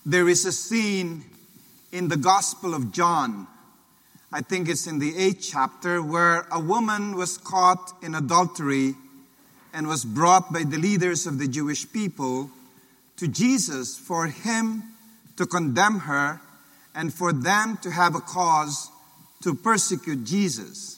There is a scene in the Gospel of John, I think it's in the 8th chapter, where a woman was caught in adultery and was brought by the leaders of the Jewish people to Jesus for him to condemn her and for them to have a cause to persecute Jesus.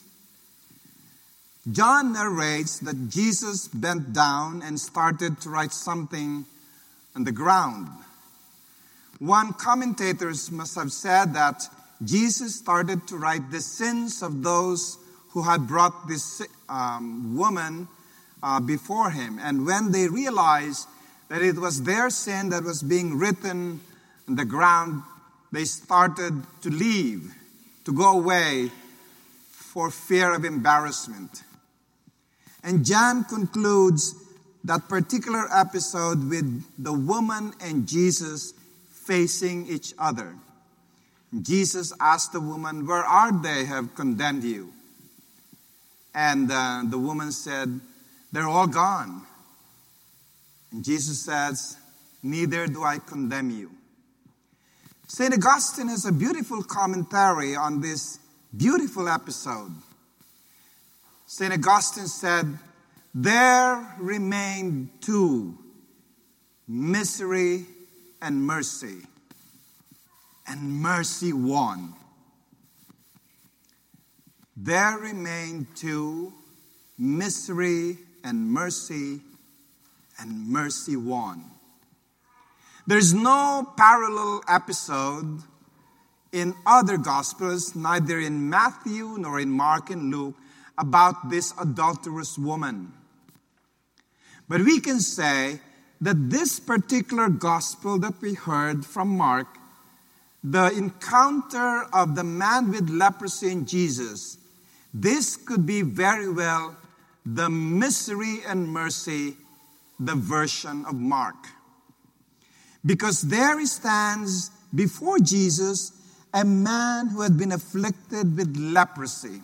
John narrates that Jesus bent down and started to write something on the ground. One commentator must have said that Jesus started to write the sins of those who had brought this woman before him. And when they realized that it was their sin that was being written on the ground, they started to leave, to go away for fear of embarrassment. And John concludes that particular episode with the woman and Jesus facing each other. Jesus asked the woman, "Where are they have condemned you?" And the woman said, "They're all gone." And Jesus says, "Neither do I condemn you." St. Augustine has a beautiful commentary on this beautiful episode. St. Augustine said, "There remained two, misery and mercy. And mercy won." There remained two, misery and mercy won. There's no parallel episode in other Gospels, neither in Matthew nor in Mark and Luke, about this adulterous woman. But we can say that this particular Gospel that we heard from Mark, the encounter of the man with leprosy and Jesus, this could be very well the misery and mercy, the version of Mark. Because there he stands before Jesus, a man who had been afflicted with leprosy.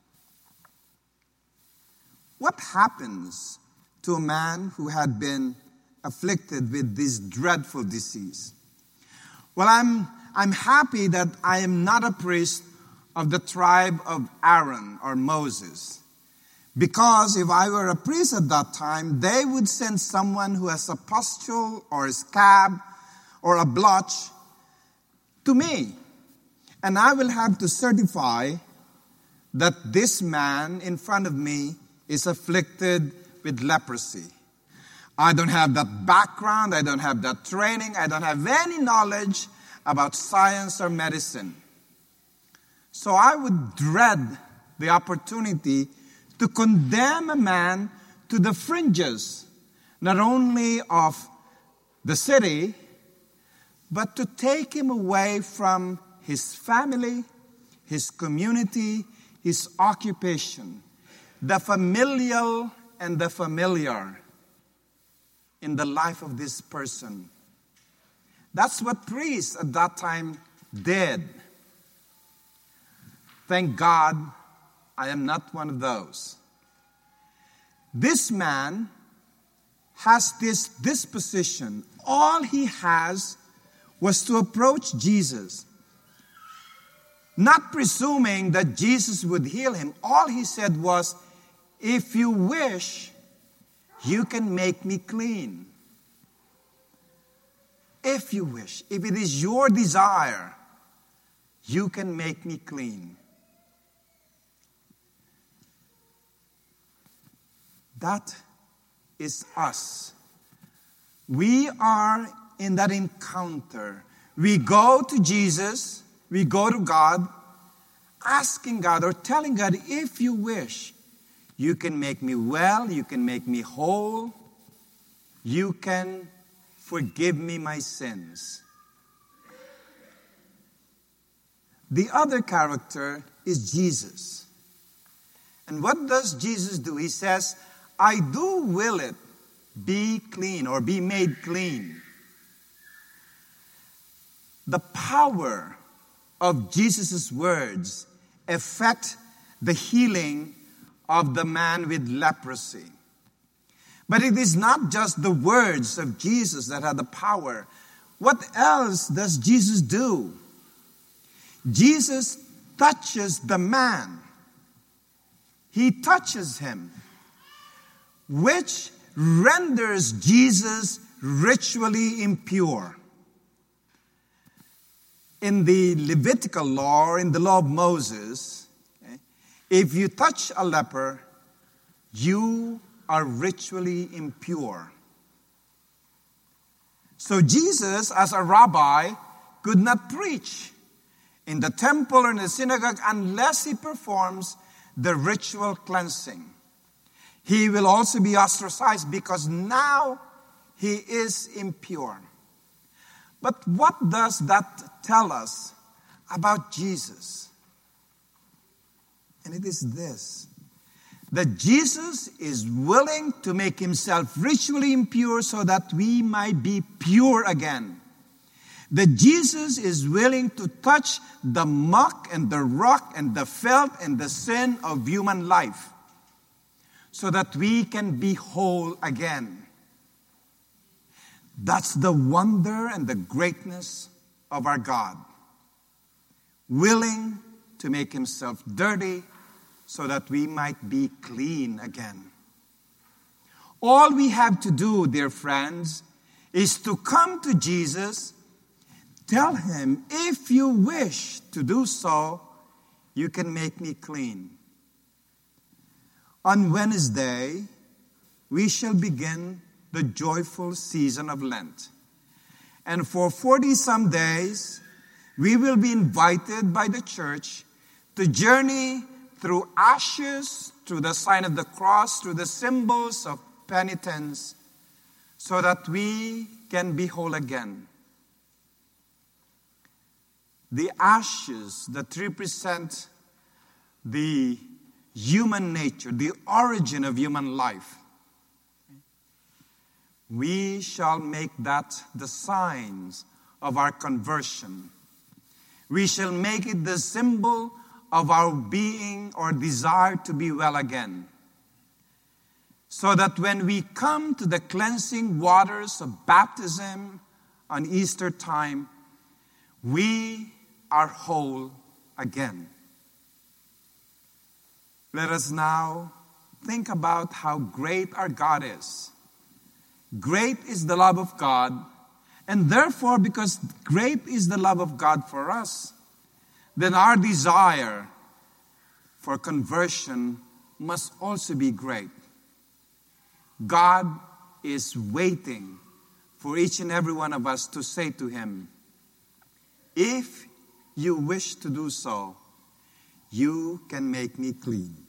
What happens to a man who had been afflicted with this dreadful disease? Well, I'm happy that I am not a priest of the tribe of Aaron or Moses. Because if I were a priest at that time, they would send someone who has a pustule or a scab or a blotch to me. And I will have to certify that this man in front of me is afflicted with leprosy. I don't have that background, I don't have that training, I don't have any knowledge about science or medicine. So I would dread the opportunity to condemn a man to the fringes, not only of the city, but to take him away from his family, his community, his occupation, the familial and the familiar in the life of this person. That's what priests at that time did. Thank God I am not one of those. This man has this disposition. All he has was to approach Jesus, not presuming that Jesus would heal him. All he said was, "If you wish, you can make me clean. If you wish, if it is your desire, you can make me clean." That is us. We are in that encounter. We go to Jesus, we go to God, asking God or telling God, "If you wish, you can make me well, you can make me whole, you can forgive me my sins." The other character is Jesus. And what does Jesus do? He says, "I do will it, be clean," or be made clean. The power of Jesus' words affect the healing of the man with leprosy. But it is not just the words of Jesus that had the power. what else does Jesus do? Jesus touches the man. He touches him, which renders Jesus ritually impure. In the Levitical law, or in the law of Moses, if you touch a leper, you are ritually impure. So Jesus, as a rabbi, could not preach in the temple or in the synagogue unless he performs the ritual cleansing. He will also be ostracized because now he is impure. But what does that tell us about Jesus? And it is this, that Jesus is willing to make himself ritually impure so that we might be pure again. That Jesus is willing to touch the muck and the rock and the filth and the sin of human life so that we can be whole again. That's the wonder and the greatness of our God. Willing to make himself dirty so that we might be clean again. All we have to do, dear friends, is to come to Jesus, tell him, if you wish to do so, you can make me clean. On Wednesday, we shall begin the joyful season of Lent. And for 40-some days, we will be invited by the church to journey through ashes, through the sign of the cross, through the symbols of penitence, so that we can be whole again. The ashes that represent the human nature, the origin of human life, we shall make that the signs of our conversion. We shall make it the symbol of our being or desire to be well again. So that when we come to the cleansing waters of baptism on Easter time, we are whole again. Let us now think about how great our God is. Great is the love of God, and therefore, because great is the love of God for us, then our desire for conversion must also be great. God is waiting for each and every one of us to say to him, if you wish to do so, you can make me clean.